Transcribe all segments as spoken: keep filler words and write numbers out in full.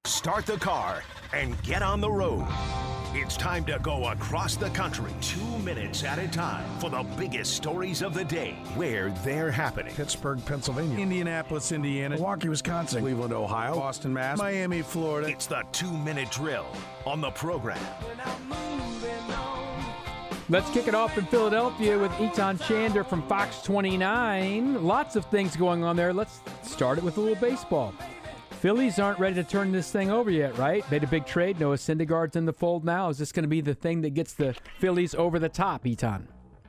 Start the car and get on the road. It's time to go across the country, two minutes at a time, for the biggest stories of the day, where they're happening. Pittsburgh, Pennsylvania. Indianapolis, Indiana. Milwaukee, Wisconsin. Cleveland, Ohio. Boston, Mass. Miami, Florida. It's the two-minute drill on the program. Let's kick it off in Philadelphia with Eitan Shander from Fox twenty-nine. Lots of things going on there. Let's start it with a little baseball. Phillies aren't ready to turn this thing over yet, right? Made a big trade. Noah Syndergaard's in the fold now. Is this going to be the thing that gets the Phillies over the top, Eitan?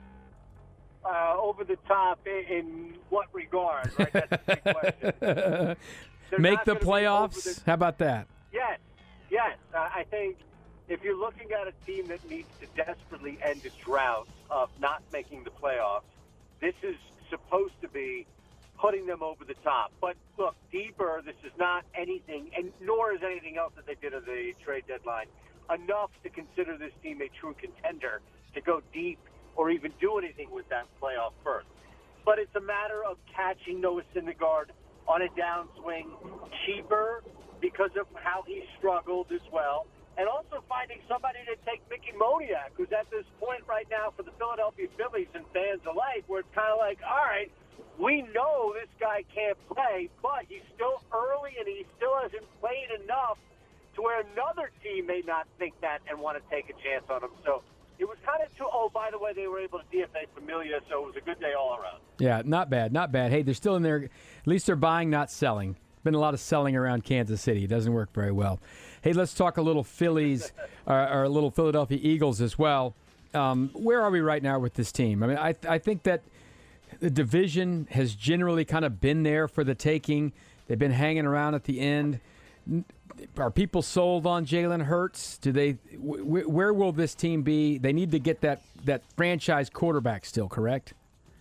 Uh, over the top in, in what regard? Right? That's a big question. Make the playoffs? The... How about that? Yes, yes. Uh, I think if you're looking at a team that needs to desperately end its drought of not making the playoffs, this is supposed to be putting them over the top. But look, deeper, this is not anything, and nor is anything else that they did at the trade deadline, enough to consider this team a true contender to go deep or even do anything with that playoff berth. But it's a matter of catching Noah Syndergaard on a downswing cheaper because of how he struggled as well, and also finding somebody to take Mickey Moniak, who's at this point right now for the Philadelphia Phillies and fans alike, where it's kind of like, all right, we know this guy can't play, but he's still early and he still hasn't played enough to where another team may not think that and want to take a chance on him. So it was kind of too, oh, by the way, they were able to D F A Familia, so it was a good day all around. Yeah, not bad, not bad. Hey, they're still in there. At least they're buying, not selling. Been a lot of selling around Kansas City. It doesn't work very well. Hey, let's talk a little Phillies or, or a little Philadelphia Eagles as well. Um, where are we right now with this team? I mean, I I think that the division has generally kind of been there for the taking. They've been hanging around at the end. Are people sold on Jalen Hurts? Do they? Wh- where will this team be? They need to get that, that franchise quarterback still, correct?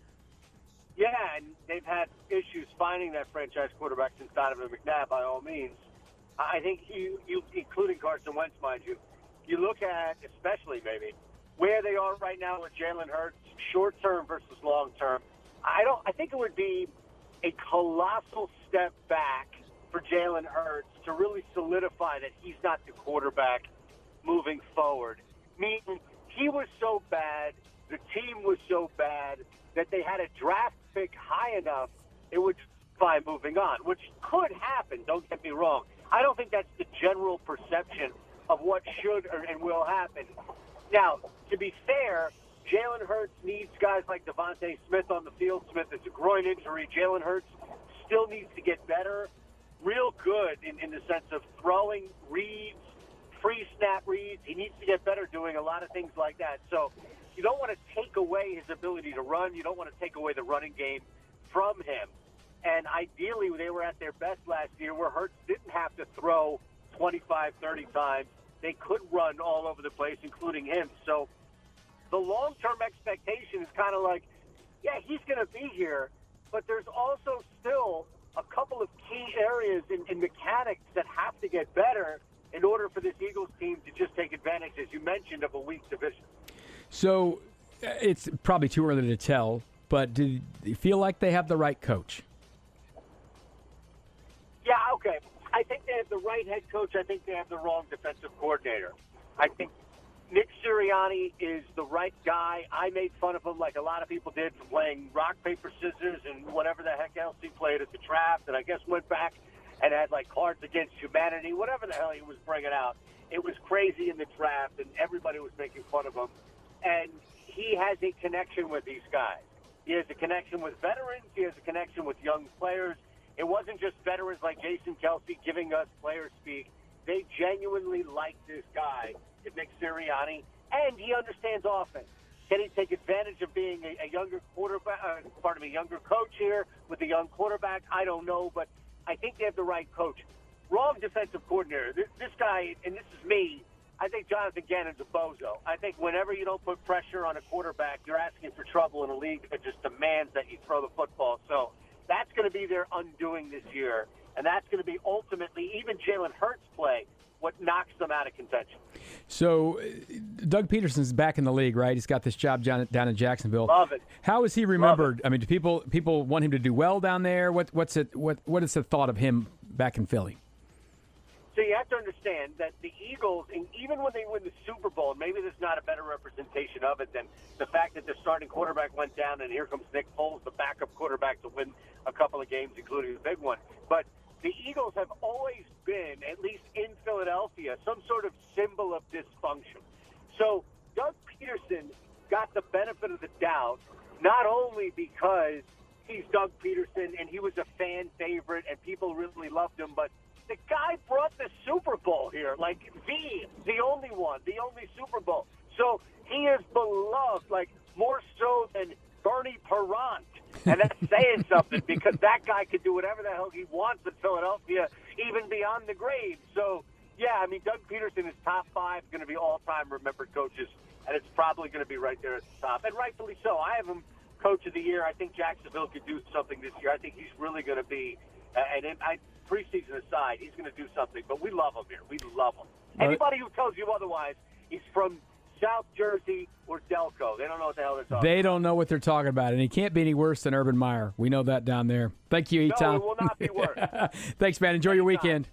Yeah, and they've had issues finding that franchise quarterback since Donovan McNabb, by all means. I think you, you, including Carson Wentz, mind you, you look at, especially maybe, where they are right now with Jalen Hurts, short-term versus long-term. I don't. I think it would be a colossal step back for Jalen Hurts to really solidify that he's not the quarterback moving forward. Meaning, he was so bad, the team was so bad that they had a draft pick high enough it would justify moving on, which could happen. Don't get me wrong. I don't think that's the general perception of what should or, and will happen. Now, to be fair, Jalen Hurts needs guys like Devontae Smith on the field. Smith is a groin injury. Jalen Hurts still needs to get better, real good in, in the sense of throwing reads, free snap reads. He needs to get better doing a lot of things like that. So you don't want to take away his ability to run. You don't want to take away the running game from him. And ideally, they were at their best last year where Hurts didn't have to throw twenty-five, thirty times. They could run all over the place, including him. So the long-term expectation is kind of like, yeah, he's going to be here, but there's also still a couple of key areas in, in mechanics that have to get better in order for this Eagles team to just take advantage, as you mentioned, of a weak division. So it's probably too early to tell, but do you feel like they have the right coach? Yeah, okay. I think they have the right head coach. I think they have the wrong defensive coordinator. I think Nick Sirianni is the right guy. I made fun of him like a lot of people did for playing rock, paper, scissors and whatever the heck else he played at the draft, and I guess went back and had like Cards Against Humanity, whatever the hell he was bringing out. It was crazy in the draft, and everybody was making fun of him. And he has a connection with these guys. He has a connection with veterans. He has a connection with young players. It wasn't just veterans like Jason Kelsey giving us player speak. They genuinely like this guy, Nick Sirianni, and he understands offense. Can he take advantage of being a, a younger quarterback, uh, pardon me, younger coach here with a young quarterback? I don't know, but I think they have the right coach. Wrong defensive coordinator. This, this guy, and this is me, I think Jonathan Gannon's a bozo. I think whenever you don't put pressure on a quarterback, you're asking for trouble in a league that just demands that you throw the football. So that's going to be their undoing this year, and that's going to be ultimately, even Jalen Hurts' play, what knocks them out of contention. So Doug Peterson's back in the league, right? He's got this job down in Jacksonville. Love it. How is he remembered? I mean, do people people want him to do well down there? What what's it? What what is the thought of him back in Philly? So you have to understand that the Eagles, and even when they win the Super Bowl, maybe there's not a better representation of it than the fact that the starting quarterback went down, and here comes Nick Foles, the backup quarterback, to win a couple of games, including the big one. But the Eagles have always been, at least in Philadelphia, some sort of symbol of dysfunction. So Doug Peterson got the benefit of the doubt, not only because he's Doug Peterson and he was a fan favorite and people really loved him, but the guy brought the Super Bowl here, like the, the only one, the only Super Bowl. So he is beloved, like more so than Bernie Perrant. And that's saying something because that guy could do whatever the hell he wants in Philadelphia, even beyond the grave. So, yeah, I mean, Doug Peterson is top five, going to be all-time remembered coaches, and it's probably going to be right there at the top, and rightfully so. I have him Coach of the Year. I think Jacksonville could do something this year. I think he's really going to be, uh, and in, I, preseason aside, he's going to do something. But we love him here. We love him. Uh, Anybody who tells you otherwise is from South Jersey or Delco. They don't know what the hell they're talking They about. don't know what they're talking about, and he can't be any worse than Urban Meyer. We know that down there. Thank you, No, Eton. it will not be worse. Thanks, man. Enjoy your weekend.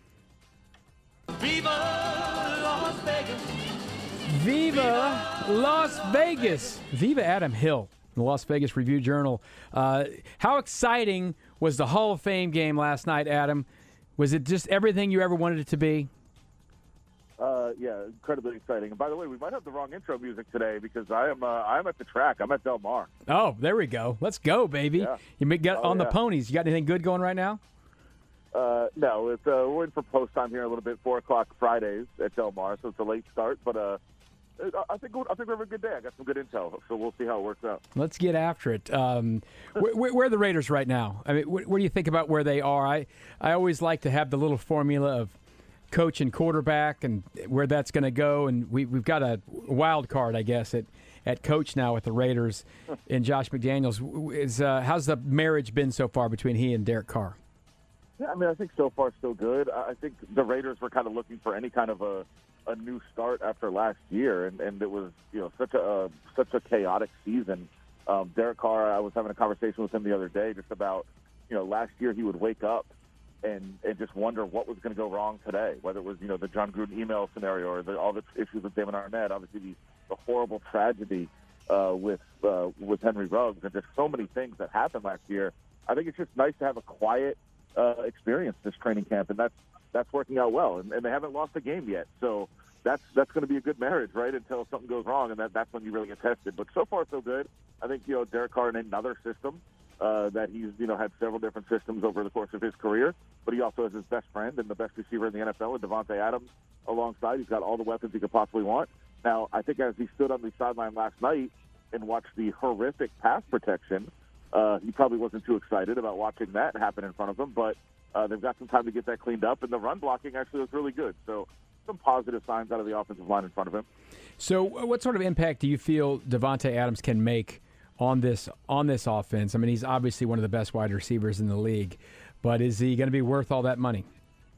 Viva Las Vegas. Viva Las Vegas. Viva Adam Hill, the Las Vegas Review-Journal. Uh, how exciting was the Hall of Fame game last night, Adam? Was it just everything you ever wanted it to be? Uh, yeah, incredibly exciting. And by the way, we might have the wrong intro music today because I am uh, I'm at the track. I'm at Del Mar. Oh, there we go. Let's go, baby. Yeah. You may get Oh, on the yeah. ponies. You got anything good going right now? Uh, no, it's uh, we're in for post time here a little bit. Four o'clock Fridays at Del Mar, so it's a late start. But uh, I think I think we're having a good day. I got some good intel, so we'll see how it works out. Let's get after it. Um, where, where, where are the Raiders right now? I mean, where, where do you think about where they are? I, I always like to have the little formula of coach and quarterback and where that's going to go. And we, we've got a wild card, I guess, at, at coach now with the Raiders and Josh McDaniels. Is, uh, how's the marriage been so far between he and Derek Carr? Yeah, I mean, I think so far so good. I I think the Raiders were kind of looking for any kind of a, a new start after last year, and, and it was you know such a uh, such a chaotic season. Um, Derek Carr, I was having a conversation with him the other day just about you know last year he would wake up and and just wonder what was going to go wrong today, whether it was you know the John Gruden email scenario or the, all the issues with Damon Arnett, obviously the, the horrible tragedy uh, with uh, with Henry Ruggs, and just so many things that happened last year. I think it's just nice to have a quiet Uh, experience this training camp, and that's that's working out well. And, and they haven't lost a game yet, so that's that's going to be a good marriage, right? Until something goes wrong, and that, that's when you really get tested. But so far, so good. I think you know Derek Carr in another system uh, that he's you know had several different systems over the course of his career, but he also has his best friend and the best receiver in the N F L, with Devontae Adams alongside. He's got all the weapons he could possibly want. Now, I think as he stood on the sideline last night and watched the horrific pass protection. Uh, he probably wasn't too excited about watching that happen in front of him, but uh, they've got some time to get that cleaned up, and the run blocking actually was really good. So some positive signs out of the offensive line in front of him. So what sort of impact do you feel Devontae Adams can make on this on this offense? I mean, he's obviously one of the best wide receivers in the league, but is he going to be worth all that money?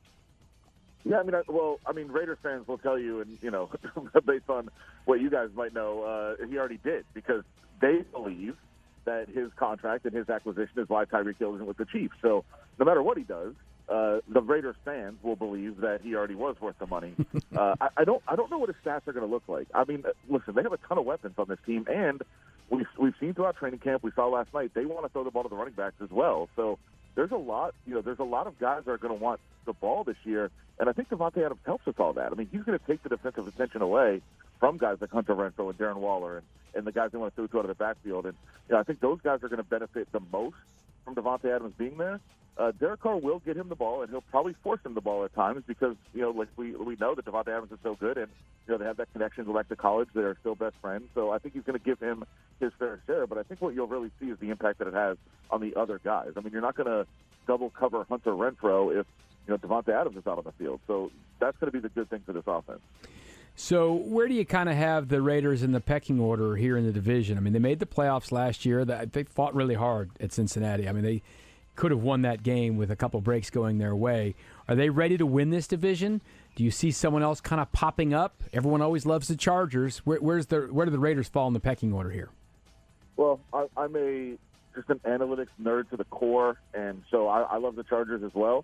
Yeah, I mean, I, well, I mean, Raiders fans will tell you, and, you know, based on what you guys might know, uh, he already did, because they believe that his contract and his acquisition is why Tyreek Hill isn't with the Chiefs. So no matter what he does, uh, the Raiders fans will believe that he already was worth the money. uh, I, I don't, I don't know what his stats are going to look like. I mean, listen, they have a ton of weapons on this team, and we've we've seen throughout training camp. We saw last night they want to throw the ball to the running backs as well. So there's a lot, you know, there's a lot of guys that are going to want the ball this year, and I think Devontae Adams helps with all that. I mean, he's going to take the defensive attention away from guys like Hunter Renfrow and Darren Waller and, and the guys they want to throw to out of the backfield. And you know, I think those guys are going to benefit the most from Devontae Adams being there. Uh, Derek Carr will get him the ball, and he'll probably force him the ball at times because, you know, like we we know that Devontae Adams is so good, and, you know, they have that connection go back to college. They're still best friends. So I think he's going to give him his fair share. But I think what you'll really see is the impact that it has on the other guys. I mean, you're not going to double cover Hunter Renfrow if, you know, Devontae Adams is out on the field. So that's going to be the good thing for this offense. So where do you kind of have the Raiders in the pecking order here in the division? I mean, they made the playoffs last year. They fought really hard at Cincinnati. I mean, they could have won that game with a couple breaks going their way. Are they ready to win this division? Do you see someone else kind of popping up? Everyone always loves the Chargers. Where, where's the where do the Raiders fall in the pecking order here? Well, I, I'm a just an analytics nerd to the core, and so I, I love the Chargers as well.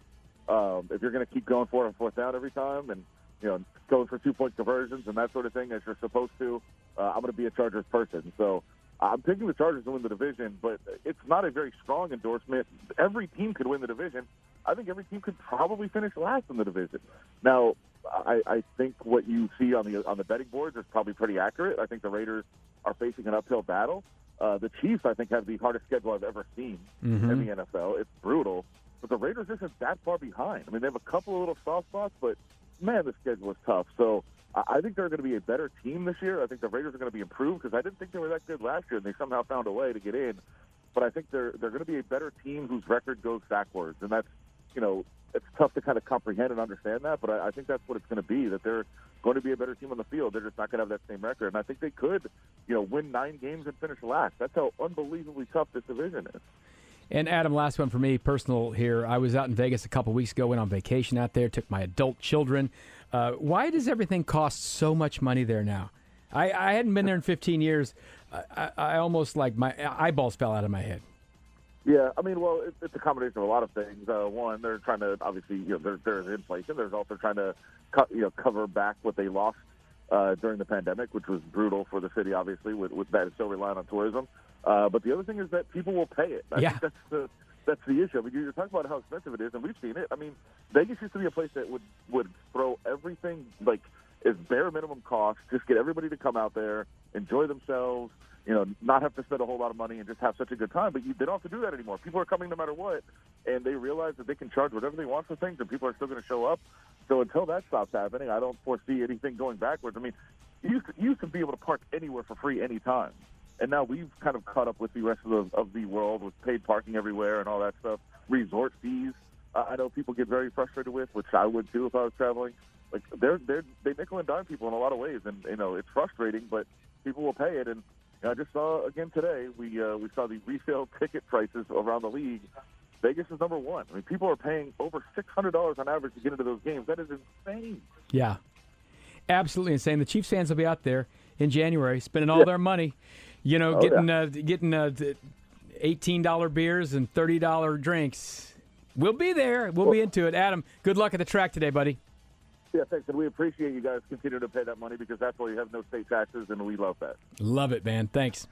Um, if you're going to keep going for it on fourth down every time and, you know, going for two-point conversions and that sort of thing as you're supposed to, uh, I'm going to be a Chargers person. So I'm picking the Chargers to win the division, but it's not a very strong endorsement. Every team could win the division. I think every team could probably finish last in the division. Now, I, I think what you see on the on the betting boards is probably pretty accurate. I think the Raiders are facing an uphill battle. Uh, the Chiefs, I think, have the hardest schedule I've ever seen mm-hmm. in the N F L. It's brutal. But the Raiders isn't that far behind. I mean, they have a couple of little soft spots, but, man, the schedule is tough. So I think they're going to be a better team this year. I think the Raiders are going to be improved because I didn't think they were that good last year, and they somehow found a way to get in. But I think they're they're going to be a better team whose record goes backwards, and that's, you know, it's tough to kind of comprehend and understand that, but I, I think that's what it's going to be, that they're going to be a better team on the field. They're just not going to have that same record. And I think they could, you know, win nine games and finish last. That's how unbelievably tough this division is. And, Adam, last one for me, personal here. I was out in Vegas a couple weeks ago, went on vacation out there, took my adult children. Uh, why does everything cost so much money there now? I, I hadn't been there in fifteen years. I, I, I almost, like, my eyeballs fell out of my head. Yeah, I mean, well, it, it's a combination of a lot of things. Uh, one, they're trying to, obviously, you know, there, there's inflation. There's also trying to, cut, you know, cover back what they lost uh, during the pandemic, which was brutal for the city, obviously, with, with that it's so reliant on tourism. Uh, but the other thing is that people will pay it. I yeah. think that's the that's the issue. I mean, you're talking about how expensive it is, and we've seen it. I mean, Vegas used to be a place that would, would throw everything, like, as bare minimum cost, just get everybody to come out there, enjoy themselves, you know, not have to spend a whole lot of money and just have such a good time. But you, they don't have to do that anymore. People are coming no matter what, and they realize that they can charge whatever they want for things, and people are still going to show up. So until that stops happening, I don't foresee anything going backwards. I mean, you used to, you used to be able to park anywhere for free anytime. And now we've kind of caught up with the rest of the, of the world with paid parking everywhere and all that stuff. Resort fees, uh, I know people get very frustrated with, which I would too if I was traveling. Like they're they're they nickel and dime people in a lot of ways, and you know it's frustrating, but people will pay it. And you know, I just saw again today we uh, we saw the resale ticket prices around the league. Vegas is number one. I mean, people are paying over six hundred dollars on average to get into those games. That is insane. Yeah, absolutely insane. The Chiefs fans will be out there in January spending all yeah. their money. You know, oh, getting yeah. uh, getting uh, eighteen dollar beers and thirty dollar drinks. We'll be there. We'll well, be into it. Adam, good luck at the track today, buddy. Yeah, thanks. And we appreciate you guys continuing to pay that money because that's why you have no state taxes, and we love that. Love it, man. Thanks.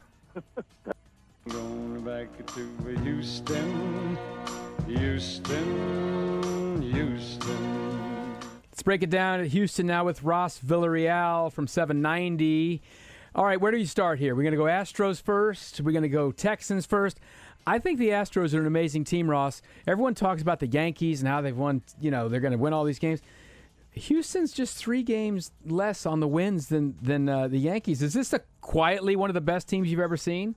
Going back to Houston, Houston, Houston. Let's break it down at Houston now with Ross Villarreal from seven ninety. All right, where do you start here? We're going to go Astros first. We're going to go Texans first. I think the Astros are an amazing team, Ross. Everyone talks about the Yankees and how they've won, you know, they're going to win all these games. Houston's just three games less on the wins than, than uh, the Yankees. Is this a, quietly one of the best teams you've ever seen?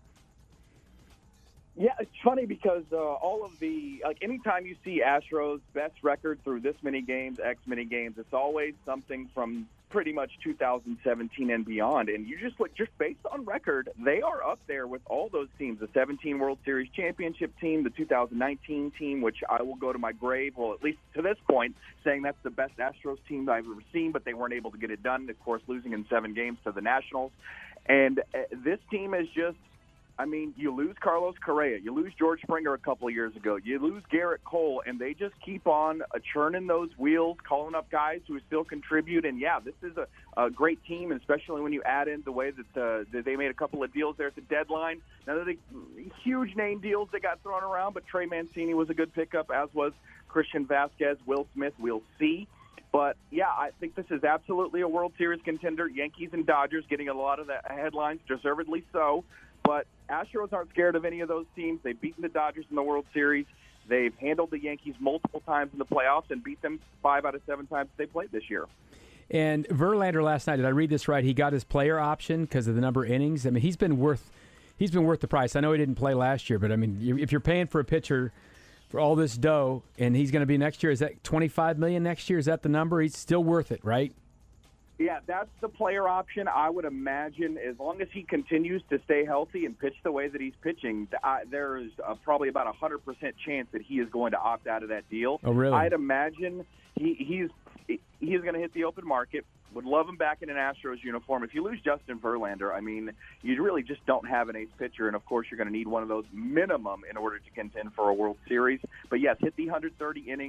Yeah, it's funny because uh, all of the, like anytime you see Astros best record through this many games, X many games, it's always something from pretty much two thousand seventeen and beyond. And you just look, just based on record, they are up there with all those teams, the seventeen World Series championship team, the two thousand nineteen team, which I will go to my grave, well, at least to this point, saying that's the best Astros team that I've ever seen, but they weren't able to get it done, of course, losing in seven games to the Nationals. And uh, this team is just, I mean, you lose Carlos Correa, you lose George Springer a couple of years ago, you lose Garrett Cole, and they just keep on uh, churning those wheels, calling up guys who still contribute. And, yeah, this is a, a great team, especially when you add in the way that, uh, that they made a couple of deals there at the deadline. None of the huge name deals that got thrown around, but Trey Mancini was a good pickup, as was Christian Vasquez, Will Smith. We'll see. But, yeah, I think this is absolutely a World Series contender. Yankees and Dodgers getting a lot of the headlines, deservedly so. But Astros aren't scared of any of those teams. They've beaten the Dodgers in the World Series. They've handled the Yankees multiple times in the playoffs and beat them five out of seven times they played this year. And Verlander last night, did I read this right? He got his player option because of the number of innings. I mean, he's been worth he's been worth the price. I know he didn't play last year, but I mean, if you're paying for a pitcher for all this dough and he's going to be next year, is that twenty-five million dollars next year? Is that the number? He's still worth it, right? Yeah, that's the player option. I would imagine as long as he continues to stay healthy and pitch the way that he's pitching, I, there is uh, probably about a one hundred percent chance that he is going to opt out of that deal. Oh, really? I'd imagine he, he's he's going to hit the open market. Would love him back in an Astros uniform. If you lose Justin Verlander, I mean, you really just don't have an ace pitcher, and, of course, you're going to need one of those minimum in order to contend for a World Series. But, yes, hit the one hundred thirty innings.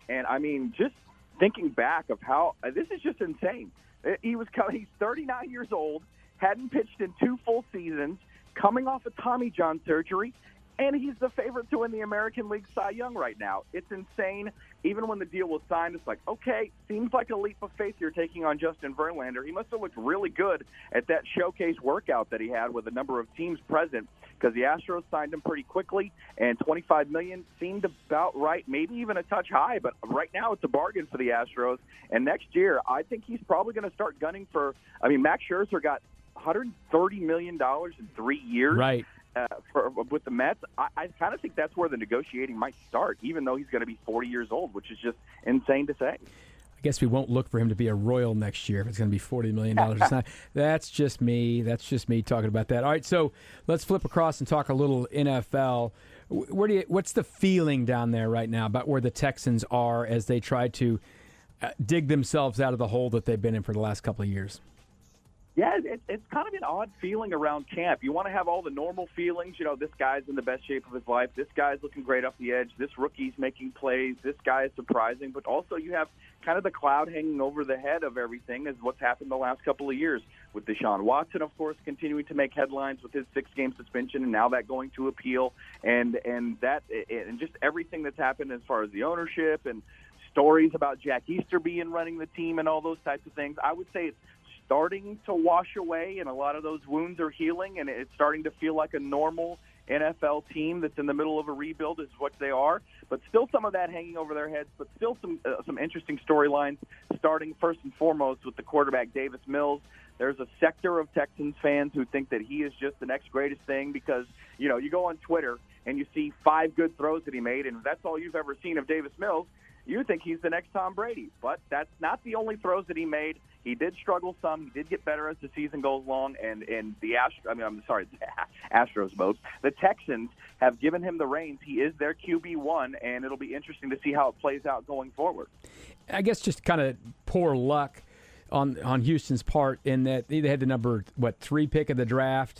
And, I mean, just thinking back of how – this is just insane. He was He's thirty-nine years old, hadn't pitched in two full seasons, coming off a Tommy John surgery, and he's the favorite to win the American League Cy Young right now. It's insane. Even when the deal was signed, it's like, okay, seems like a leap of faith you're taking on Justin Verlander. He must have looked really good at that showcase workout that he had with a number of teams present, because the Astros signed him pretty quickly, and twenty-five million dollars seemed about right, maybe even a touch high, but right now it's a bargain for the Astros. And next year, I think he's probably going to start gunning for – I mean, Max Scherzer got one hundred thirty million dollars in three years. Right. Uh, for, with the Mets, I, I kind of think that's where the negotiating might start, even though he's going to be forty years old, which is just insane to say. I guess we won't look for him to be a Royal next year if it's going to be forty million dollars. It's not, that's just me. That's just me talking about that. All right, so let's flip across and talk a little N F L. Where do you, what's the feeling down there right now about where the Texans are as they try to uh, dig themselves out of the hole that they've been in for the last couple of years? Yeah, it, it's kind of an odd feeling around camp. You want to have all the normal feelings. You know, this guy's in the best shape of his life. This guy's looking great off the edge. This rookie's making plays. This guy is surprising. But also you have kind of the cloud hanging over the head of everything, is what's happened the last couple of years with Deshaun Watson, of course, continuing to make headlines with his six-game suspension, and now that going to appeal, and and that and just everything that's happened as far as the ownership and stories about Jack Easterby running the team and all those types of things. I would say it's starting to wash away, and a lot of those wounds are healing, and it's starting to feel like a normal N F L team that's in the middle of a rebuild is what they are. But still some of that hanging over their heads, but still some uh, some interesting storylines, starting first and foremost with the quarterback Davis Mills. There's a sector of Texans fans who think that he is just the next greatest thing because, you know, you go on Twitter and you see five good throws that he made, and if that's all you've ever seen of Davis Mills, you think he's the next Tom Brady. But that's not the only throws that he made. He did struggle some. He did get better as the season goes along. And, and the Astros, I mean, I'm sorry, the Astros both. The Texans have given him the reins. He is their Q B one, and it'll be interesting to see how it plays out going forward. I guess just kind of poor luck on on Houston's part in that they had the number, what, three pick of the draft,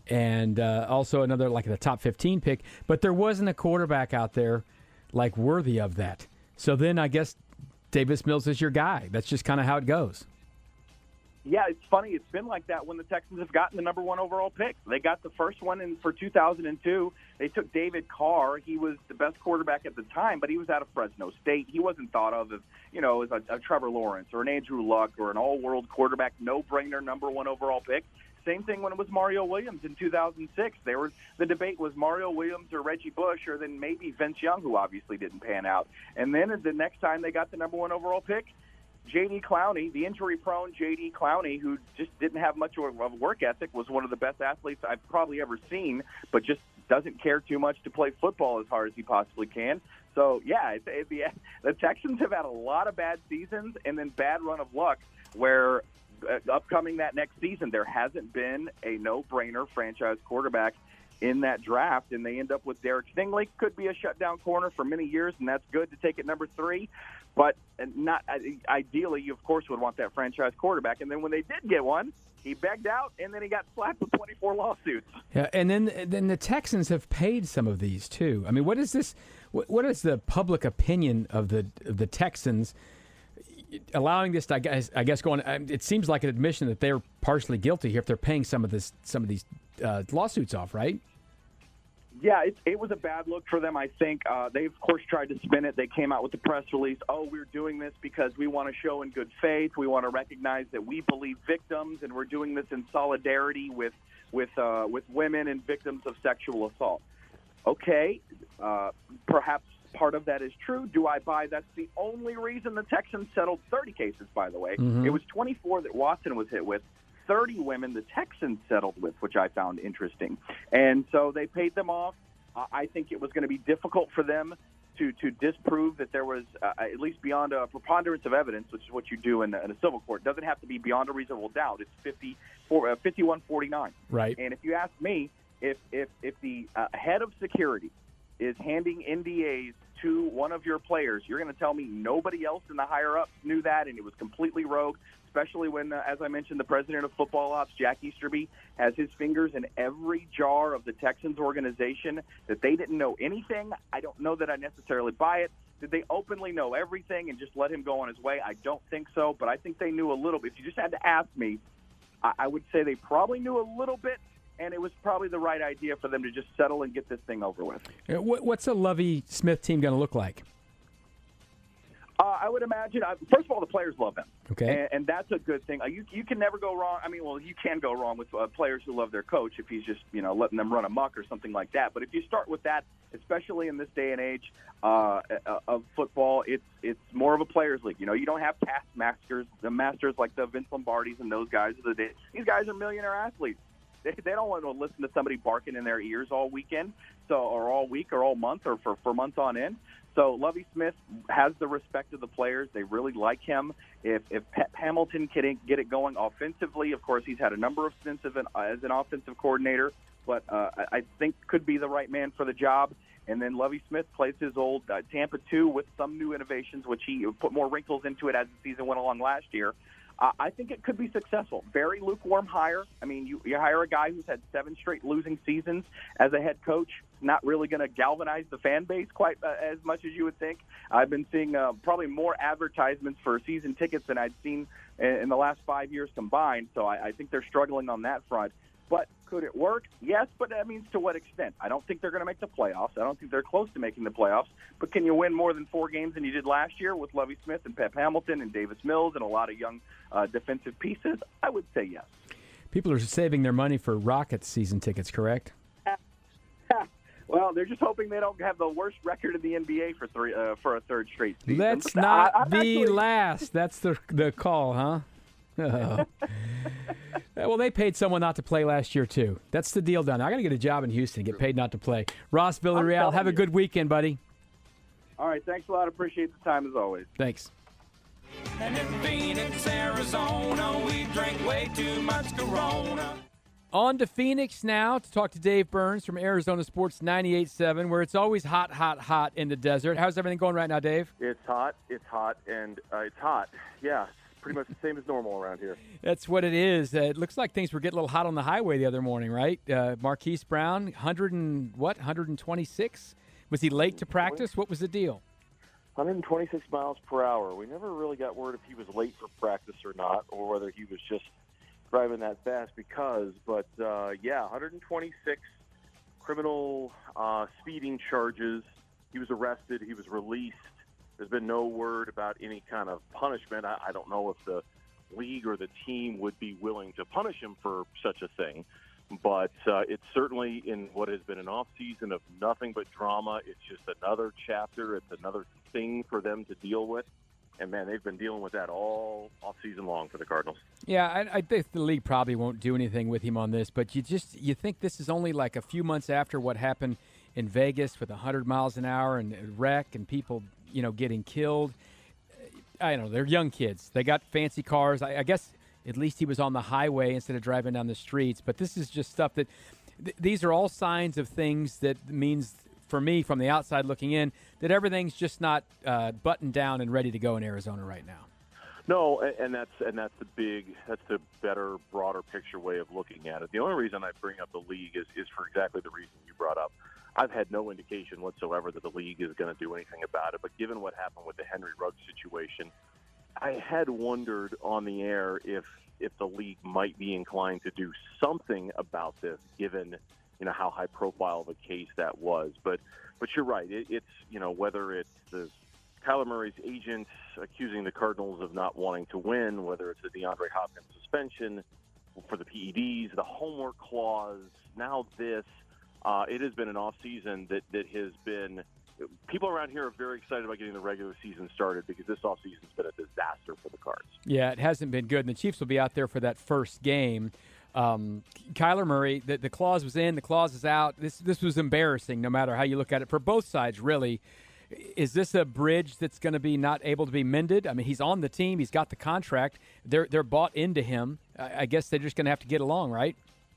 and uh, also another, like, the top fifteen pick. But there wasn't a quarterback out there, like, worthy of that. So then I guess Davis Mills is your guy. That's just kind of how it goes. Yeah, it's funny. It's been like that when the Texans have gotten the number one overall pick. They got the first one in for two thousand two. They took David Carr. He was the best quarterback at the time, but he was out of Fresno State. He wasn't thought of as, you know, as a, a Trevor Lawrence or an Andrew Luck or an all-world quarterback, no-brainer number one overall pick. Same thing when it was Mario Williams in two thousand six. There was the debate was Mario Williams or Reggie Bush, or then maybe Vince Young, who obviously didn't pan out. And then the next time they got the number one overall pick, J D. Clowney, the injury-prone J D. Clowney, who just didn't have much of a work ethic, was one of the best athletes I've probably ever seen, but just doesn't care too much to play football as hard as he possibly can. So, yeah, it, it, the, the Texans have had a lot of bad seasons and then bad run of luck where uh, upcoming that next season there hasn't been a no-brainer franchise quarterback in that draft, and they end up with Derek Stingley. Could be a shutdown corner for many years, and that's good to take at number three. But not ideally, you, of course, would want that franchise quarterback. And then when they did get one, he begged out, and then he got slapped with twenty-four lawsuits. Yeah, and then then the Texans have paid some of these, too. I mean, what is this? What, what is the public opinion of the of the Texans allowing this, I guess, I guess going, it seems like an admission that they're partially guilty here if they're paying some of this, some of these uh, lawsuits off, right? Yeah, it, it was a bad look for them, I think. Uh, they, of course, tried to spin it. They came out with the press release, oh, we're doing this because we want to show in good faith. We want to recognize that we believe victims, and we're doing this in solidarity with with uh, with women and victims of sexual assault. Okay, uh, perhaps part of that is true. Do I buy that's the only reason the Texans settled thirty cases, by the way? Mm-hmm. It was twenty-four that Watson was hit with. thirty women the Texans settled with, which I found interesting. And so they paid them off. Uh, I think it was going to be difficult for them to, to disprove that there was, uh, at least beyond a preponderance of evidence, which is what you do in a, in a civil court. It doesn't have to be beyond a reasonable doubt. It's fifty-four, uh, fifty-one forty-nine. Right. And if you ask me, if, if, if the uh, head of security is handing N D As to one of your players, you're going to tell me nobody else in the higher-ups knew that and it was completely rogue, especially when, uh, as I mentioned, the president of football ops, Jack Easterby, has his fingers in every jar of the Texans organization, that they didn't know anything. I don't know that I necessarily buy it. Did they openly know everything and just let him go on his way? I don't think so, but I think they knew a little bit. If you just had to ask me, I, I would say they probably knew a little bit, and it was probably the right idea for them to just settle and get this thing over with. What's a Lovie Smith team going to look like? Uh, I would imagine, uh, first of all, the players love him. Okay. And, and that's a good thing. Uh, you you can never go wrong. I mean, well, you can go wrong with uh, players who love their coach if he's just, you know, letting them run amok or something like that. But if you start with that, especially in this day and age uh, of football, it's it's more of a players' league. You know, you don't have taskmasters, the masters like the Vince Lombardis and those guys of the day. These guys are millionaire athletes. They, they don't want to listen to somebody barking in their ears all weekend, so or all week or all month or for, for months on end. So Lovie Smith has the respect of the players. They really like him. If if Pep Hamilton can get it going offensively, of course, he's had a number of stints as an, as an offensive coordinator, but uh, I think could be the right man for the job. And then Lovie Smith plays his old uh, Tampa two with some new innovations, which he put more wrinkles into it as the season went along last year. Uh, I think it could be successful. Very lukewarm hire. I mean, you, you hire a guy who's had seven straight losing seasons as a head coach. Not really going to galvanize the fan base quite uh, as much as you would think. I've been seeing uh, probably more advertisements for season tickets than I'd seen in, in the last five years combined. So I, I think they're struggling on that front. But could it work? Yes, but that means to what extent? I don't think they're going to make the playoffs. I don't think they're close to making the playoffs. But can you win more than four games than you did last year with Lovie Smith and Pep Hamilton and Davis Mills and a lot of young uh, defensive pieces? I would say yes. People are saving their money for Rockets season tickets, correct? Well, they're just hoping they don't have the worst record in the N B A for three uh, for a third straight season. Let's But not I, be actually, last. That's the the call, huh? Oh. Well, they paid someone not to play last year, too. That's the deal done. I got to get a job in Houston, get paid not to play. Ross Villarreal, have a good weekend, buddy. All right, thanks a lot. Appreciate the time as always. Thanks. And in Phoenix, Arizona, we drank way too much Corona. On to Phoenix now to talk to Dave Burns from Arizona Sports ninety-eight point seven, where it's always hot, hot, hot in the desert. How's everything going right now, Dave? It's hot, it's hot, and uh, it's hot. Yeah, it's pretty much the same as normal around here. That's what it is. Uh, it looks like things were getting a little hot on the highway the other morning, right? Uh, Marquise Brown, one hundred and what, one twenty-six? Was he late to practice? What was the deal? one twenty-six miles per hour. We never really got word if he was late for practice or not, or whether he was just driving that fast because, but uh, yeah, one twenty-six criminal uh, speeding charges. He was arrested. He was released. There's been no word about any kind of punishment. I, I don't know if the league or the team would be willing to punish him for such a thing, but uh, it's certainly in what has been an off season of nothing but drama. It's just another chapter. It's another thing for them to deal with. And, man, they've been dealing with that all off season long for the Cardinals. Yeah, I, I think the league probably won't do anything with him on this, but you just you think this is only like a few months after what happened in Vegas with one hundred miles an hour and a wreck and people, you know, getting killed. I don't know. They're young kids. They got fancy cars. I, I guess at least he was on the highway instead of driving down the streets. But this is just stuff that th- these are all signs of things that means – for me, from the outside looking in, that everything's just not uh, buttoned down and ready to go in Arizona right now. No, and that's and that's the big, that's the better, broader picture way of looking at it. The only reason I bring up the league is, is for exactly the reason you brought up. I've had no indication whatsoever that the league is going to do anything about it, but given what happened with the Henry Ruggs situation, I had wondered on the air if if the league might be inclined to do something about this, given you know, how high profile of a case that was. But but you're right. It, it's, you know, whether it's the Kyler Murray's agent accusing the Cardinals of not wanting to win, whether it's the DeAndre Hopkins suspension for the P E Ds, the homework clause, now this, uh, it has been an off season that, that has been, people around here are very excited about getting the regular season started because this off season's been a disaster for the Cards. Yeah, it hasn't been good. And the Chiefs will be out there for that first game. Um, Kyler Murray, the, the clause was in, the clause is out. This this was embarrassing no matter how you look at it for both sides, really. Is this a bridge that's going to be not able to be mended? I mean, he's on the team. He's got the contract. They're they're bought into him. I, I guess they're just going to have to get along, right?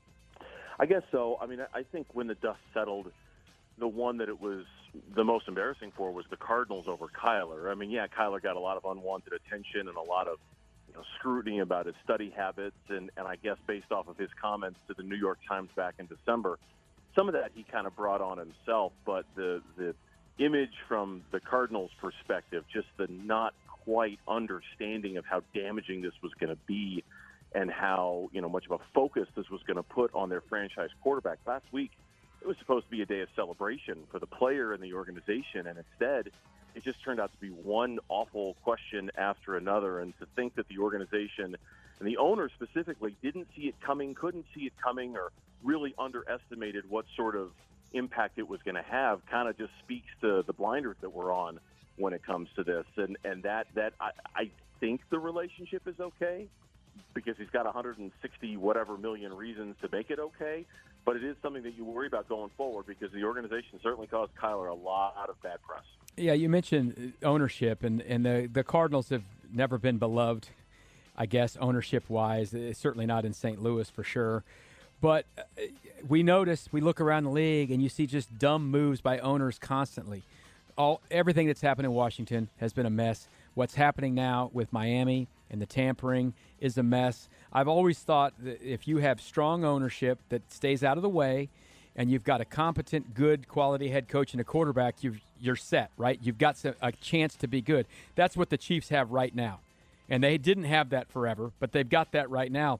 I guess so. I mean, I think when the dust settled, the one that it was the most embarrassing for was the Cardinals over Kyler. I mean, yeah, Kyler got a lot of unwanted attention and a lot of you know, scrutiny about his study habits, and, and I guess based off of his comments to the New York Times back in December, some of that he kind of brought on himself, but the, the image from the Cardinals' perspective, just the not quite understanding of how damaging this was going to be and how, you know, much of a focus this was going to put on their franchise quarterback. Last week, it was supposed to be a day of celebration for the player and the organization, and instead it just turned out to be one awful question after another. And to think that the organization and the owner specifically didn't see it coming, couldn't see it coming, or really underestimated what sort of impact it was going to have kind of just speaks to the blinders that we're on when it comes to this. And and that, that I, I think the relationship is okay because he's got one hundred sixty whatever million reasons to make it okay. But it is something that you worry about going forward because the organization certainly caused Kyler a lot of bad press. Yeah, you mentioned ownership, and, and the, the Cardinals have never been beloved, I guess, ownership-wise. It's certainly not in Saint Louis for sure. But we notice, we look around the league, and you see just dumb moves by owners constantly. All Everything that's happened in Washington has been a mess. What's happening now with Miami and the tampering is a mess. I've always thought that if you have strong ownership that stays out of the way and you've got a competent, good, quality head coach and a quarterback, you've, you're set, right? You've got a chance to be good. That's what the Chiefs have right now. And they didn't have that forever, but they've got that right now.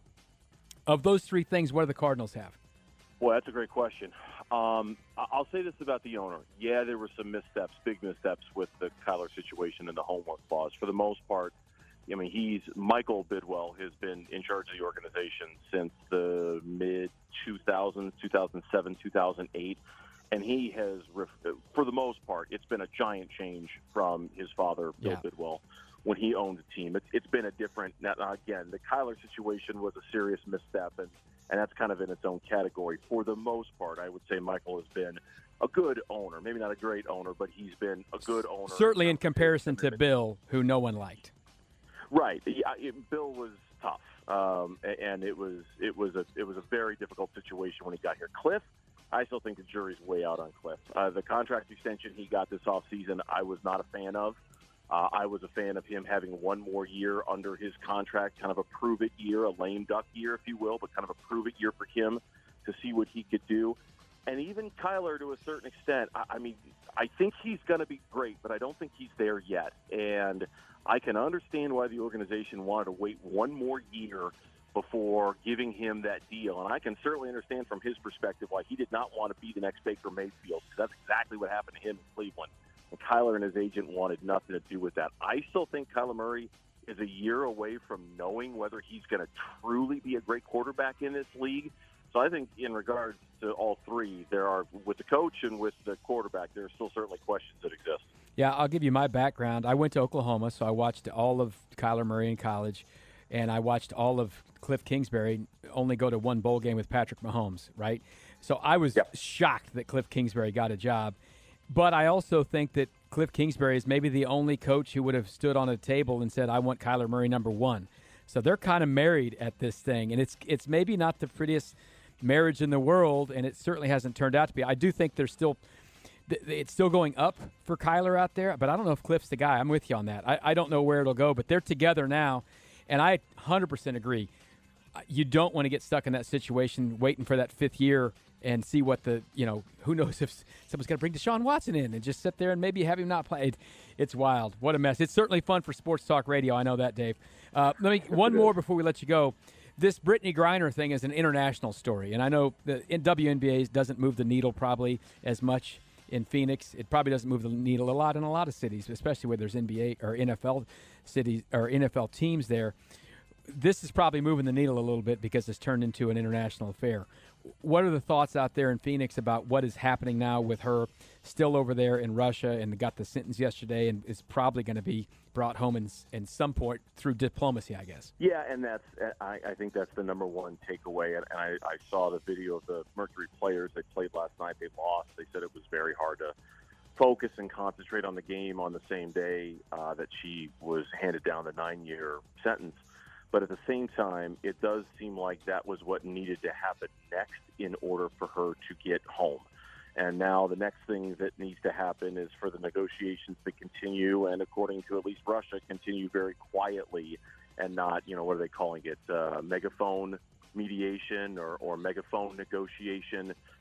Of those three things, what do the Cardinals have? Well, that's a great question. Um, I'll say this about the owner. Yeah, there were some missteps, big missteps with the Kyler situation and the homework clause. For the most part, I mean, he's Michael Bidwell has been in charge of the organization since the mid two thousands, two thousand seven, two thousand eight, and he has, for the most part, it's been a giant change from his father, Bill yeah. Bidwell, when he owned the team. It's, it's been a different. Now, again, the Kyler situation was a serious misstep, and and that's kind of in its own category. For the most part, I would say Michael has been a good owner, maybe not a great owner, but he's been a good owner. Certainly in comparison to Bill, who no one liked. Right, yeah, it, Bill was tough, um, and it was it was a it was a very difficult situation when he got here. Cliff, I still think the jury's way out on Cliff. Uh, the contract extension he got this offseason, I was not a fan of. Uh, I was a fan of him having one more year under his contract, kind of a prove-it year, a lame duck year, if you will, but kind of a prove-it year for him to see what he could do. And even Kyler, to a certain extent, I, I mean, I think he's going to be great, but I don't think he's there yet. And I can understand why the organization wanted to wait one more year before giving him that deal. And I can certainly understand from his perspective why he did not want to be the next Baker Mayfield, because that's exactly what happened to him in Cleveland. And Kyler and his agent wanted nothing to do with that. I still think Kyler Murray is a year away from knowing whether he's going to truly be a great quarterback in this league. So I think in regards to all three, there are, with the coach and with the quarterback, there are still certainly questions that exist. Yeah, I'll give you my background. I went to Oklahoma, so I watched all of Kyler Murray in college, and I watched all of Cliff Kingsbury only go to one bowl game with Patrick Mahomes, right? So I was yep. shocked that Cliff Kingsbury got a job. But I also think that Cliff Kingsbury is maybe the only coach who would have stood on a table and said, I want Kyler Murray number one. So they're kind of married at this thing, and it's it's maybe not the prettiest marriage in the world, and it certainly hasn't turned out to be. I do think there's still it's still going up for Kyler out there, but I don't know if Cliff's the guy. I'm with you on that. I, I don't know where it'll go, but they're together now, and I one hundred percent agree. You don't want to get stuck in that situation waiting for that fifth year and see what the, you know, who knows if someone's going to bring Deshaun Watson in and just sit there and maybe have him not play. It, it's wild. What a mess. It's certainly fun for Sports Talk Radio. I know that, Dave. Uh, let me one more before we let you go. This Brittany Griner thing is an international story, and I know the W N B A doesn't move the needle probably as much in Phoenix. It probably doesn't move the needle a lot in a lot of cities, especially where there's N B A or N F L cities or N F L teams there. This is probably moving the needle a little bit because it's turned into an international affair. What are the thoughts out there in Phoenix about what is happening now with her still over there in Russia and got the sentence yesterday and is probably going to be brought home in, in some point through diplomacy, I guess? Yeah, and that's I, I think that's the number one takeaway. And I, I saw the video of the Mercury players. They played last night. They lost. They said it was very hard to focus and concentrate on the game on the same day uh, that she was handed down the nine-year sentence. But at the same time, it does seem like that was what needed to happen next in order for her to get home. And now the next thing that needs to happen is for the negotiations to continue, and according to at least Russia, continue very quietly and not, you know, what are they calling it, uh, megaphone mediation or, or megaphone negotiation.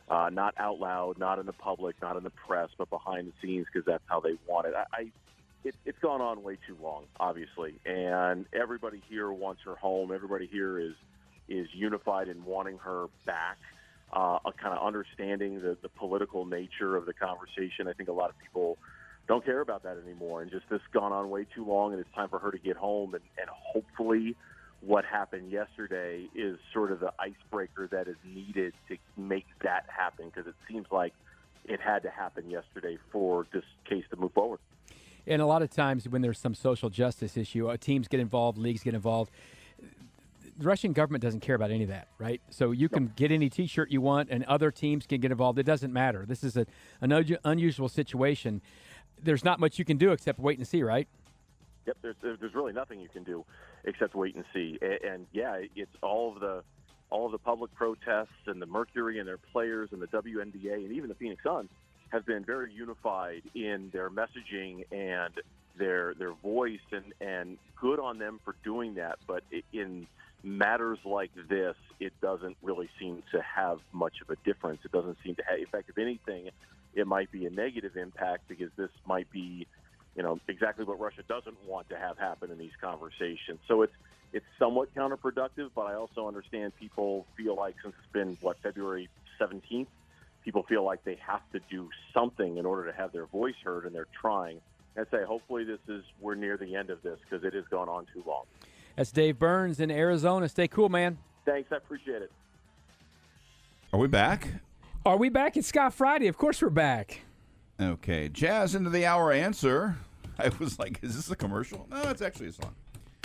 uh, not out loud, not in the public, not in the press, but behind the scenes because that's how they want it. I, I it, it's gone on way too long, obviously, and everybody here wants her home. Everybody here is is unified in wanting her back. Uh, kind of understanding the, the political nature of the conversation. I think a lot of people don't care about that anymore, and just this gone on way too long, and it's time for her to get home. And, and hopefully what happened yesterday is sort of the icebreaker that is needed to make that happen, because it seems like it had to happen yesterday for this case to move forward. And a lot of times when there's some social justice issue, uh, teams get involved, leagues get involved. The Russian government doesn't care about any of that, right? So you can get any T-shirt you want, and other teams can get involved. It doesn't matter. This is a, an un- unusual situation. There's not much you can do except wait and see, right? Yep, there's there's really nothing you can do except wait and see. And, and yeah, it's all of the all of the public protests, and the Mercury and their players and the W N B A and even the Phoenix Suns have been very unified in their messaging and their their voice, and, and good on them for doing that. But in matters like this, it doesn't really seem to have much of a difference. It doesn't seem to have, in fact, if anything, it might be a negative impact, because this might be, you know, exactly what Russia doesn't want to have happen in these conversations. So it's it's somewhat counterproductive, but I also understand people feel like, since it's been, what, February seventeenth, people feel like they have to do something in order to have their voice heard, and they're trying. I'd say hopefully this is, we're near the end of this, because it has gone on too long. That's Dave Burns in Arizona. Stay cool, man. Thanks. I appreciate it. Are we back? Are we back? It's Scott Friday. Of course we're back. Okay. Jazz into the hour answer. I was like, is this a commercial? No, it's actually a song.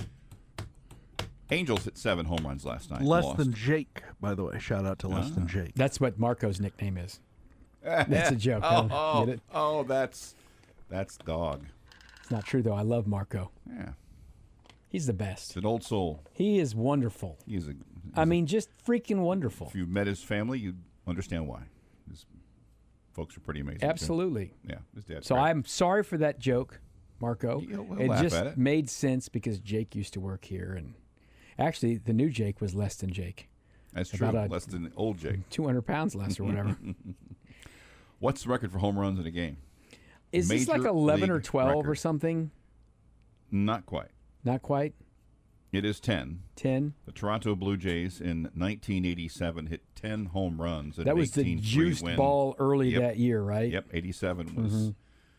Angels hit seven home runs last night. Less Lost. than Jake, by the way. Shout out to Less Ah. Than Jake. That's what Marco's nickname is. That's a joke. oh, huh? oh, Get it? oh, that's that's dog. It's not true, though. I love Marco. Yeah. He's the best. It's an old soul. He is wonderful. He's a. He's I a, mean, just freaking wonderful. If you met his family, you'd understand why. His folks are pretty amazing. Absolutely. Too. Yeah, his dad's So great. I'm sorry for that joke, Marco. He'll- he'll it laugh just at it. made sense because Jake used to work here, and actually, the new Jake was less than Jake. That's true. About a- Less than old Jake. two hundred pounds less or whatever. What's the record for home runs in a game? Is this like Major eleven or league twelve or record. something? Not quite. Not quite. It is ten. ten. The Toronto Blue Jays in nineteen eighty-seven hit ten home runs. In That an was the eighteen three juiced win. ball early Yep. that year, right? Yep, eighty-seven was Mhm.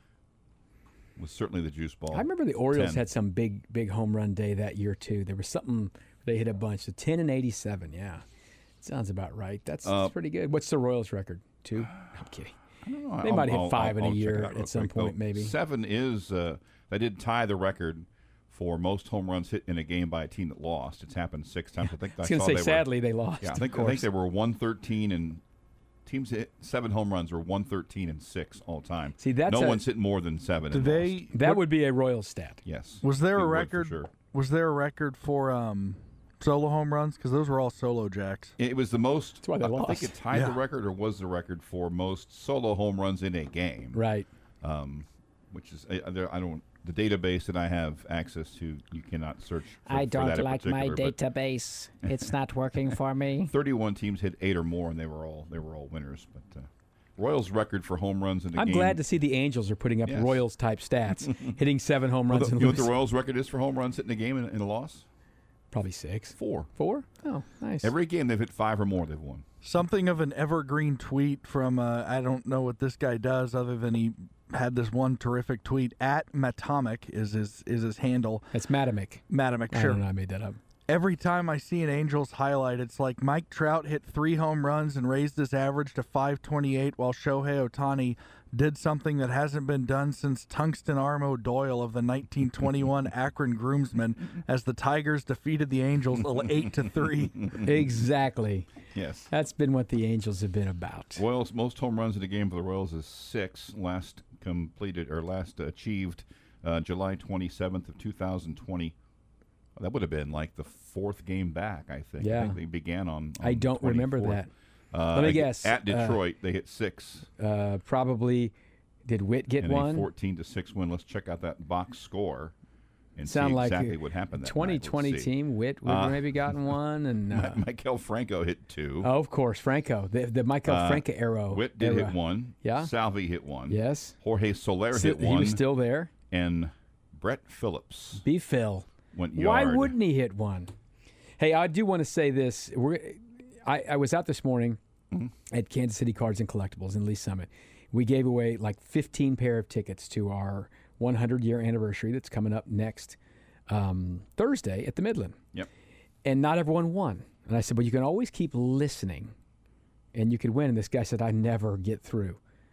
was certainly the juice ball. I remember the Orioles ten. had some big, big home run day that year too. There was something they hit a bunch. So ten and eighty-seven, yeah, sounds about right. That's, Uh, that's pretty good. What's the Royals record? Two? I'm kidding. I don't know. They I'll- might hit I'll- five I'll- in a I'll check year it out real at some quick, point, though. maybe. Seven is uh, they did tie the record for most home runs hit in a game by a team that lost. It's happened six times. I think I was I gonna saw say, they were- sadly, they lost, Yeah, I of think I think course. they were one thirteen and teams hit seven home runs are one thirteen and six all time. See, that's no a- one's hit more than seven. Do and they? lost. That what- would be a Royals stat. Yes. Was there It a would for record? sure. Was there a record for um, solo home runs? Because those were all solo jacks. It was the most. That's why they I lost. think it tied Yeah. the record, or was the record for most solo home runs in a game. Right. Um, which is I, there- I don't the database that I have access to. You cannot search. For, I for don't that in like my particular, but database. It's not working for me. thirty-one teams hit eight or more, and they were all they were all winners. But uh, Royals' record for home runs in a I'm game. glad to see the Angels are putting up Yes. Royals type stats, hitting seven home Well, runs the, and you know what the losing. Royals' record is for home runs hit in a game in, in a loss? Probably six. Four. Four? Oh, nice. Every game they've hit five or more, they've won. Something of an evergreen tweet from uh, I don't know what this guy does other than he had this one terrific tweet at Matomic is his is his handle. It's Matamic. Matamic, I sure. don't know. I made that up. Every time I see an Angels highlight, it's like Mike Trout hit three home runs and raised his average to five twenty-eight, while Shohei Ohtani did something that hasn't been done since Tungsten Arm O'Doyle of the nineteen twenty-one Akron Groomsmen, as the Tigers defeated the Angels eight to three. Exactly. Yes. That's been what the Angels have been about. Royals most home runs in a game for the Royals is six. Last completed or last achieved uh, July twenty-seventh of two thousand twenty. That would have been like the fourth game back, I think. Yeah. I think they began on. on I don't remember twenty-fourth. that. Uh, Let me ag- guess. At Uh, Detroit, they hit six. Uh, probably did Witt get and one? a fourteen to six win. Let's check out that box score. and Sound see like exactly a what happened. That twenty twenty night. Let's see. team. Witt would Uh, maybe gotten one, and uh, Michael Franco hit two. oh, of course, Franco, the, the Michael Uh, Franco arrow. Witt did era. hit one. Yeah. Salvi hit one. Yes. Jorge Soler So hit he one. was still there. And Brett Phillips B. Phil. went Why yard. wouldn't he hit one? Hey, I do want to say this. We're, I, I was out this morning Mm-hmm. at Kansas City Cards and Collectibles in Lee Summit. We gave away like fifteen pair of tickets to our one hundred year anniversary that's coming up next um, Thursday at the Midland. Yep. And not everyone won. And I said, well, you can always keep listening and you could win. And this guy said, I never get through.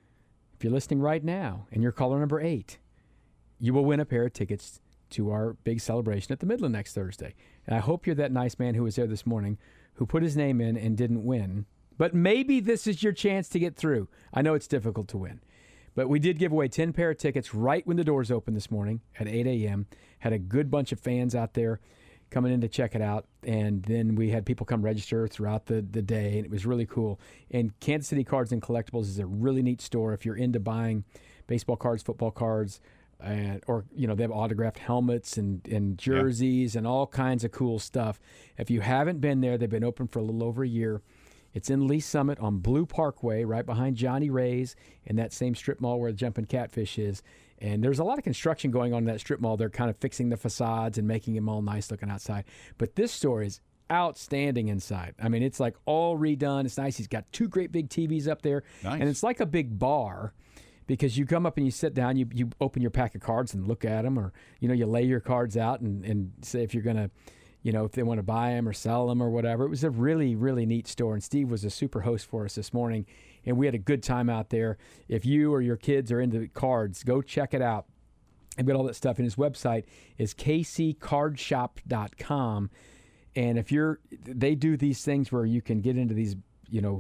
If you're listening right now and you're caller number eight, you will win a pair of tickets to our big celebration at the Midland next Thursday. And I hope you're that nice man who was there this morning who put his name in and didn't win. But maybe this is your chance to get through. I know it's difficult to win. But we did give away ten pair of tickets right when the doors opened this morning at eight a.m. Had a good bunch of fans out there coming in to check it out. And then we had people come register throughout the, the day, and it was really cool. And Kansas City Cards and Collectibles is a really neat store if you're into buying baseball cards, football cards, and or you know they have autographed helmets and, and jerseys yeah. and all kinds of cool stuff. If you haven't been there, they've been open for a little over a year. It's in Lee Summit on Blue Parkway, right behind Johnny Ray's, in that same strip mall where the Jumpin' Catfish is. And there's a lot of construction going on in that strip mall. They're kind of fixing the facades and making them all nice looking outside. But this store is outstanding inside. I mean, it's like all redone. It's nice. He's got two great big T Vs up there. Nice. And it's like a big bar. Because you come up and you sit down, you you open your pack of cards and look at them, or you know you lay your cards out and, and say if you're gonna, you know if they want to buy them or sell them or whatever. It was a really really neat store, and Steve was a super host for us this morning, and we had a good time out there. If you or your kids are into cards, go check it out. I've got all that stuff, and his website is k c card shop dot com, and if you're they do these things where you can get into these you know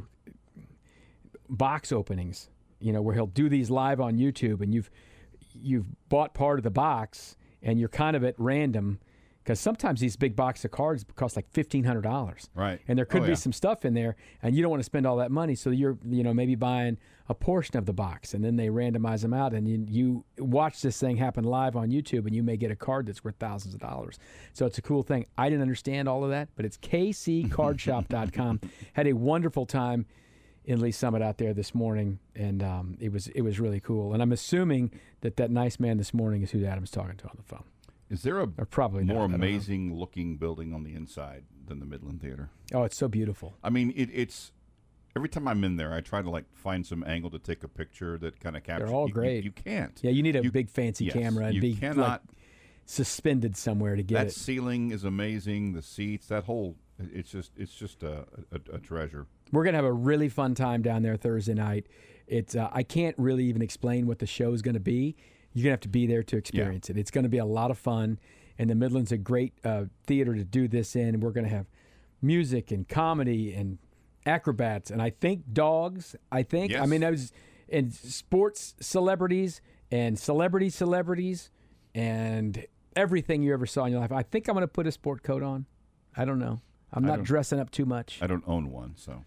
box openings. You know, where he'll do these live on YouTube, and you've you've bought part of the box, and you're kind of at random, because sometimes these big boxes of cards cost like fifteen hundred dollars. Right. And there could Oh, be yeah. some stuff in there, and you don't want to spend all that money, so you're you know maybe buying a portion of the box, and then they randomize them out, and you, you watch this thing happen live on YouTube, and you may get a card that's worth thousands of dollars. So it's a cool thing. I didn't understand all of that, but it's k c card shop dot com. Had a wonderful time in Lee Summit out there this morning, and um, it was it was really cool. And I'm assuming that that nice man this morning is who Adam's talking to on the phone. Is there a or probably more not, I don't know. amazing looking building on the inside than the Midland Theater? Oh, it's so beautiful. I mean, it, it's every time I'm in there, I try to like find some angle to take a picture that kind of captures. They're all you- great. You, you can't. Yeah, you need a You- big fancy yes, camera and you be cannot. like suspended somewhere to get that it. ceiling is amazing. The seats, that whole, it's just it's just a, a, a treasure. We're gonna have a really fun time down there Thursday night. It's uh, I can't really even explain what the show is going to be. You're gonna have to be there to experience it. It's going to be a lot of fun, and the Midland's a great uh, theater to do this in. And we're going to have music and comedy and acrobats, and I think dogs. I think I Yes. mean I was and sports celebrities and celebrity celebrities and everything you ever saw in your life. I think I'm going to put a sport coat on. I don't know. I'm I not don't- dressing up too much. I don't own one, so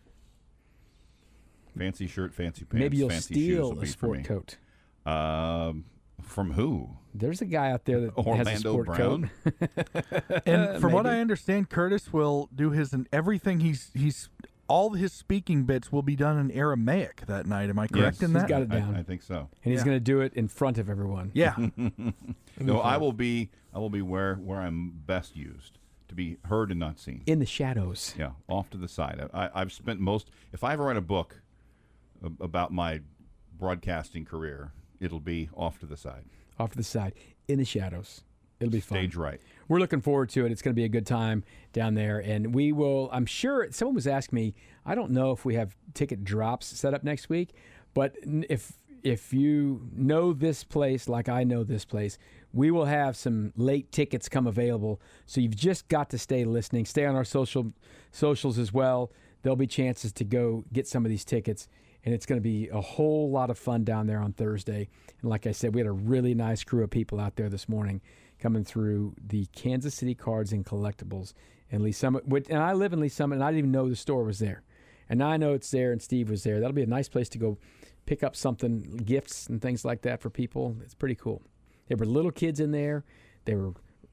fancy shirt, fancy pants. Maybe you'll fancy shoes steal will a be for sport me. coat. Um, from who? There's a guy out there that has a Orlando sport Brown. coat. And from what Maybe. I understand, Curtis will do his and everything. He's he's all his speaking bits will be done in Aramaic that night. Am I correct Yes. in He's that? got it I, down. I think so. And he's Yeah. going to do it in front of everyone. Yeah. No, I will be. I will be where where I'm best used to be heard and not seen. In the shadows. Yeah, off to the side. I, I, I've spent most. If I ever write a book a- about my broadcasting career, it'll be off to the side. Off to the side. In the shadows. It'll be fun. Stage right. We're looking forward to it. It's going to be a good time down there. And we will, I'm sure, someone was asking me, I don't know if we have ticket drops set up next week, but n- if if you know this place like I know this place, we will have some late tickets come available. So you've just got to stay listening. Stay on our social socials as well. There'll be chances to go get some of these tickets. And it's going to be a whole lot of fun down there on Thursday. And like I said, we had a really nice crew of people out there this morning coming through the Kansas City Cards and Collectibles in Lee Summit. Which, and I live in Lee Summit, and I didn't even know the store was there. And now I know it's there, and Steve was there. That'll be a nice place to go pick up something, gifts and things like that for people. It's pretty cool. There were little kids in there. There were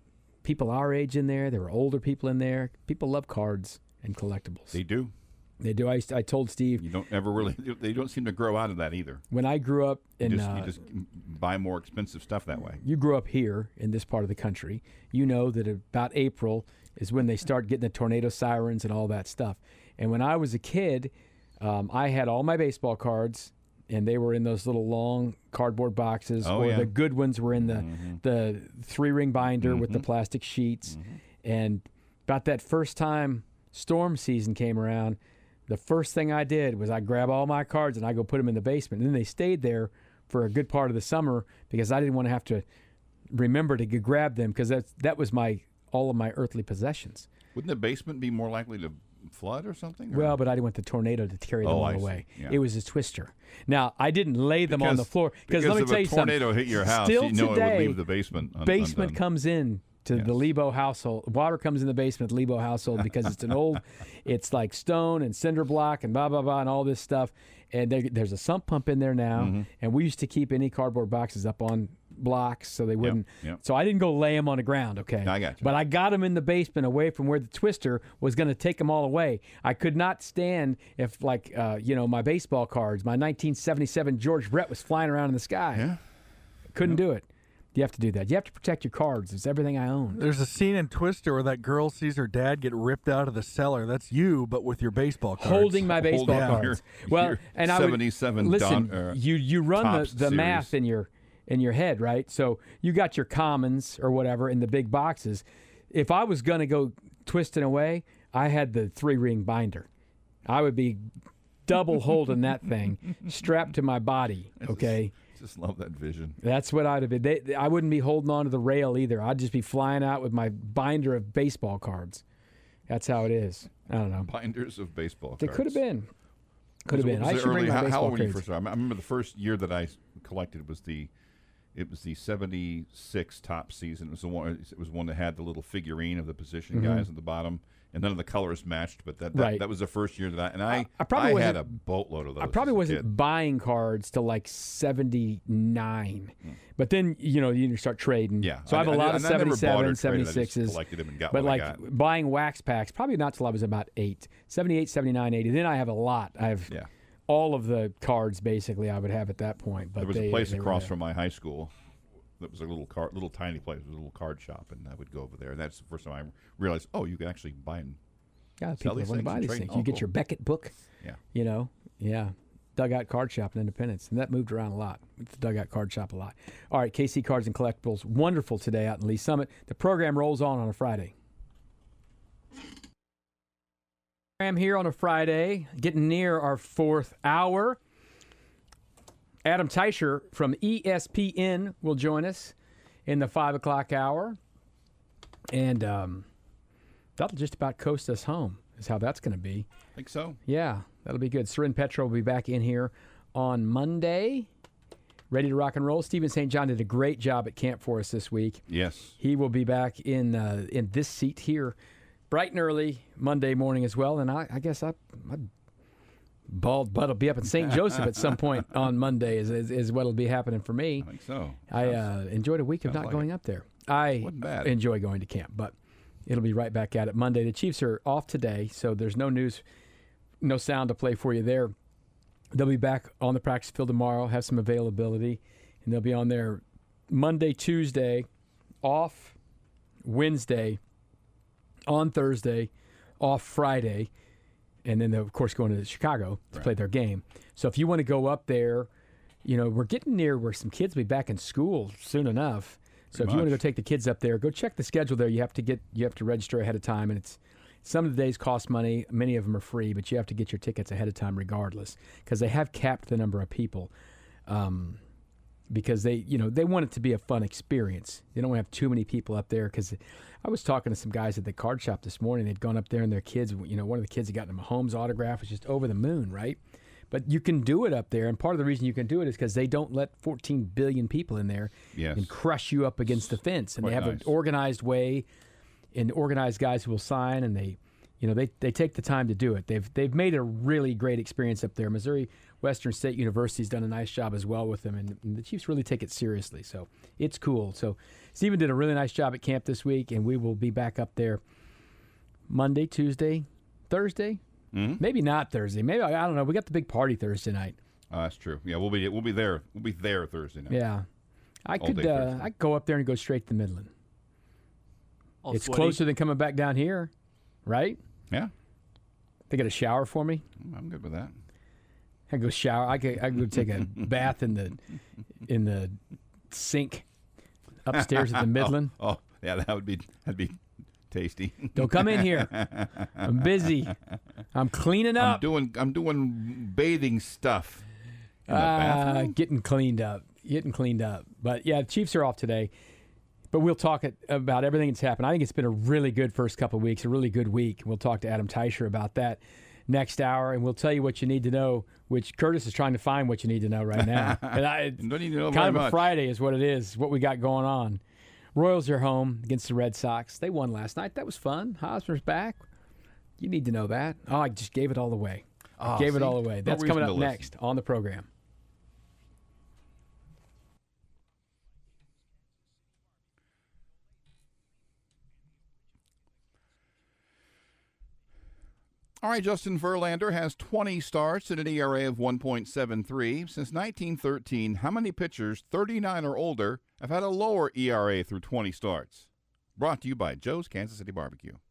people our age in there. There were older people in there. People love cards and collectibles. They do. They do. I, I told Steve. You don't ever really. They don't seem to grow out of that either. When I grew up in, you just, uh, you just buy more expensive stuff that way. You grew up here in this part of the country. You know that about April is when they start getting the tornado sirens and all that stuff. And when I was a kid, um, I had all my baseball cards, and they were in those little long cardboard boxes, Oh, or yeah. the good ones were in the Mm-hmm. the three ring binder with the Mhm. plastic sheets. Mm-hmm. And about that first time storm season came around, the first thing I did was I grab all my cards and I go put them in the basement. And then they stayed there for a good part of the summer because I didn't want to have to remember to g- grab them because that that was my all of my earthly possessions. Wouldn't the basement be more likely to flood or something? Or? Well, but I didn't want the tornado to carry them Oh, all I see. away. Yeah. It was a twister. Now, I didn't lay them on the Because- floor because let me if tell a you something. tornado hit your house, Still you know it would today, leave the basement un- basement undone. comes in to Yes. the Lebo household. Water comes in the basement of the Lebo household because it's an old, it's like stone and cinder block and blah, blah, blah, and all this stuff. And there, there's a sump pump in there now. Mhm. And we used to keep any cardboard boxes up on blocks so they wouldn't. yep. So I didn't go lay them on the ground, okay? I got you. But I got them in the basement away from where the twister was going to take them all away. I could not stand if, like, uh, you know, my baseball cards, my nineteen seventy-seven George Brett was flying around in the sky. Yeah. Couldn't do it. You have to do that. You have to protect your cards. It's everything I own. There's a scene in Twister where that girl sees her dad get ripped out of the cellar. That's you, but with your baseball cards. Holding my baseball Holding cards. your- well, your and I would seventy-seven listen. Don- uh, you you run Topps the, the math series. in your in your head, right? So you got your commons or whatever in the big boxes. If I was going to go twisting away, I had the three ring binder. I would be double holding that thing strapped to my body. Okay. Just love that vision. That's what I'd have been. They, I wouldn't be holding on to the rail either. I'd just be flying out with my binder of baseball cards. That's how it is. I don't know. Binders of baseball They cards. could have been. Could have Was it- been. was I it should bring early- my how, baseball how old were you cards. first started? I remember the first year that I s- collected was the, it was the seventy-six top season. It was the one. It was one that had the little figurine of the position Mhm. guys at the bottom, and none of the colors matched. But that that, Right. that was the first year that I and I I probably I had wasn't- a boatload of those. I probably as a wasn't kid. buying cards till like seventy-nine. But then, you know, you start trading. Yeah. So I have a I- lot I- of I never bought or seventy-seven, traded. I just seventy-sixes. collected 'em and got but what I like got. buying wax packs, probably not till I was about eight. seventy-eight, seventy-nine, eighty. Then I have a lot. I have Yeah. all of the cards basically I would have at that point. But There was they, a place they were across there. from my high school that was a little car, little tiny place. It was a little card shop, and I would go over there. And that's the first time I realized, oh, you can actually buy and Yeah, sell people these want to things buy and these trade. things. Oh, You get cool. your Beckett book. Yeah. You know, yeah. Dugout Card Shop in Independence. And that moved around a lot. It's the Dugout Card Shop a lot. All right, K C Cards and Collectibles. Wonderful today out in Lee Summit. The program rolls on on a Friday. Program here on a Friday, getting near our fourth hour. Adam Teicher from E S P N will join us in the five o'clock hour. And um, that'll just about coast us home, is how that's going to be. think so. Yeah, that'll be good. Seren Petra will be back in here on Monday, ready to rock and roll. Stephen Saint John did a great job at camp for us this week. Yes. He will be back in uh, in this seat here bright and early Monday morning as well. And I, I guess I, my bald butt will be up in Saint Joseph at some point on Monday is, is, is what will be happening for me. I think so. I uh, enjoyed a week of sounds not like going it. up there. I Wasn't bad. enjoy going to camp, but it'll be right back at it Monday. The Chiefs are off today, so there's no news, no sound to play for you there. They'll be back on the practice field tomorrow, have some availability, and they'll be on there Monday, Tuesday, off Wednesday, on Thursday, off Friday, and then they're, of course, going to Chicago to Right. play their game. So if you want to go up there, you know, we're getting near where some kids will be back in school soon enough. So Pretty if you want to go much. take the kids up there, go check the schedule there. You have to get you have to register ahead of time, and it's some of the days cost money. Many of them are free, but you have to get your tickets ahead of time regardless because they have capped the number of people. Um, because they, you know, they want it to be a fun experience. They don't want to have too many people up there. Because I was talking to some guys at the card shop this morning. They'd gone up there, and their kids, you know, one of the kids had gotten a Mahomes autograph, was just over the moon, right? But you can do it up there, and part of the reason you can do it is because they don't let fourteen billion people in there Yes. and crush you up against the fence. And they Quite have nice. an organized way, and organized guys who will sign, and they You know, they, they take the time to do it. They've they've made a really great experience up there. Missouri Western State University's done a nice job as well with them, and, and the Chiefs really take it seriously. So it's cool. So Stephen did a really nice job at camp this week, and we will be back up there Monday, Tuesday, Thursday. Mm-hmm. Maybe not Thursday. Maybe I don't know. We got the big party Thursday night. Oh, that's true. Yeah, we'll be we'll be there. We'll be there Thursday night. Yeah, I All could day uh, Thursday. I could go up there and go straight to Midland. All it's sweaty. closer than coming back down here, right? Yeah. They got a shower for me. I'm good with that. I go shower. I could I could go take a bath in the in the sink upstairs at the Midland. Oh, oh, yeah, that would be that'd be tasty. Don't come in here. I'm busy. I'm cleaning I'm up. doing I'm doing bathing stuff. In the Uh, bathroom? getting cleaned up. Getting cleaned up. But yeah, the Chiefs are off today. But we'll talk it, about everything that's happened. I think it's been a really good first couple of weeks, a really good week. We'll talk to Adam Teicher about that next hour, and we'll tell you what you need to know, which Curtis is trying to find what you need to know right now. And I, You don't need to know kind very of a much. Friday is what it is, what we got going on. Royals are home against the Red Sox. They won last night. That was fun. Hosmer's back. You need to know that. Oh, I just gave it all away. I Oh, gave it see? all away. No That's reason coming to up listen. next on the program. All right, Justin Verlander has twenty starts at an E R A of one point seven three. Since nineteen thirteen, how many pitchers, thirty-nine or older, have had a lower E R A through twenty starts? Brought to you by Joe's Kansas City Barbecue.